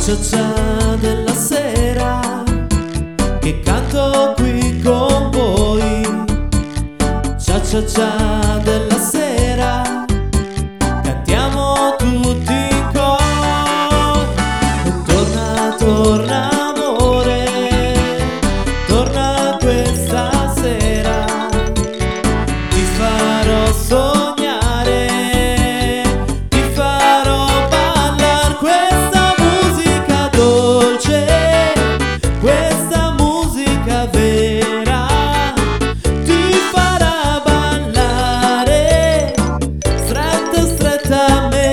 cia cia della sera che canto qui con voi. Cia cia cia della sera cantiamo tutti in coro. Torna, torna amore, torna questa sera, ti farò sognare, ti farò ballar questa musica dolce, questa musica vera, ti farà ballare stretta stretta a me.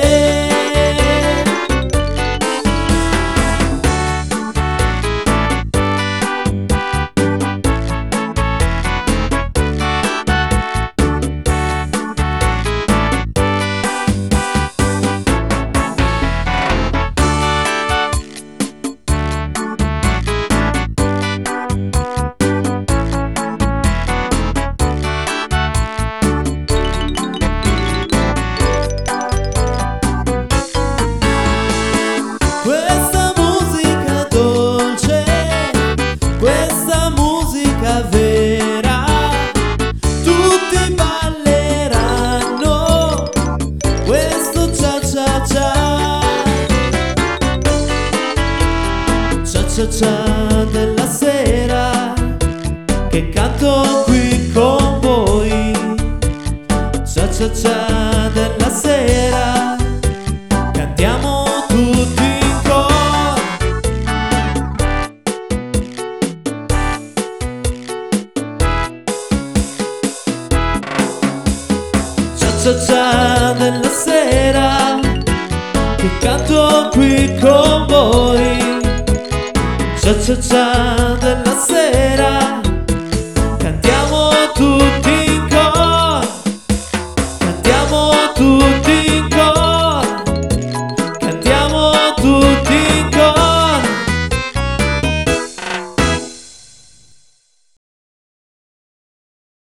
Questa musica dolce, questa musica vera, tutti balleranno questo cia cia cia. Cia cia cia della sera che canto qui con voi. Cia cia cia della sera cantiamo tutti in coro. Cia cia cia della sera che canto qui con voi. Cia cia cia della sera